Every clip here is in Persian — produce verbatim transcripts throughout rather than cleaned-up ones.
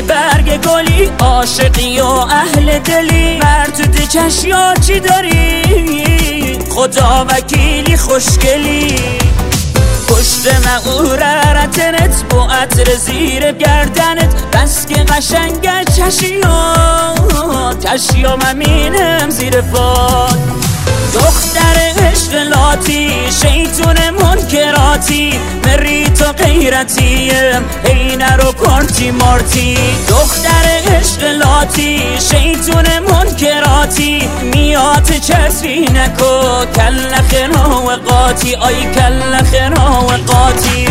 برگ گلی، عاشقی و اهل دلی، مرد کشیا چی داری؟ خدا وکیلی خوشگلی، پشت مغورتنت با عطر زیر گردنت، بس که قشنگه چشیا چشیا ممینم زیر پاد. دختر عشق لاتی شیطون منکراتی، مری تو غیرتیم هی نرو پارتی مارتی. دختر عشق لاتی شیطون منکراتی، میات چسبی نکو کل خنا و قاتی، آی کل خنا و قاتی.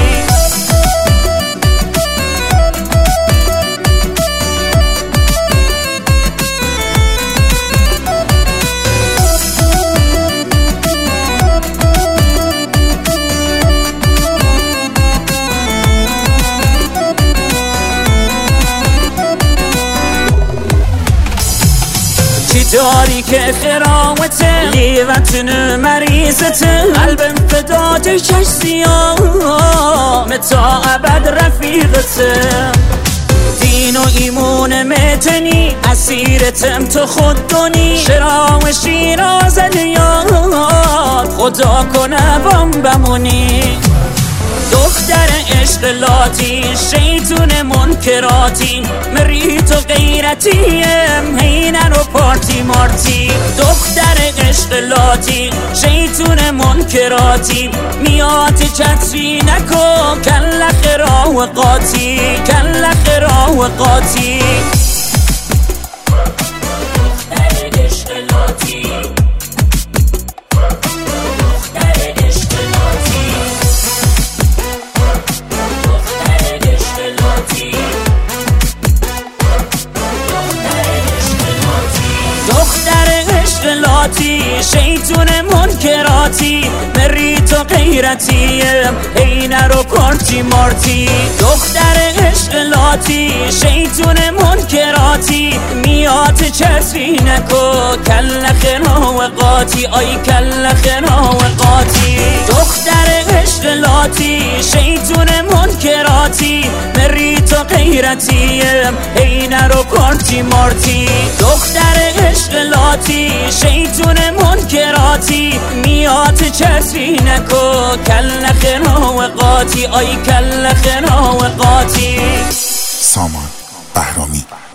داری که خراوته لیوتن مریضته، قلبم فدات چش سیام تا ابد رفیقته. دین و ایمون متنی اسیرتم تو خود دونی، شرا و شیراز لیاد خدا کنه بام بمونی. دختر عشق لاتی شیطون منکراتی، مری تو غیرتیم هی نرو پارتی مارتی. دختر عشق لاتی شیطون منکراتی، میات چتری نکو کل خرا و قاتی، کل خرا و قاتی. دختر عشق لاتی، شیطون منکراتی، مری تو غیرتیم هی نرو پارتی مارتی. دختر عشق لاتی شیطون منکراتی، میات چسبی نکو کل خنا و قاتی، آی کل خنا و قاتی. دختر عشق لاتی شیطون منکراتی، مری تو غیرتیم هی نرو پارتی مارتی. دختر عشق لاتی شیطون منکراتی، میات چسبی نکو کل خنا و قاتی، آی کل خنا و قاتی. سامان بهرامی.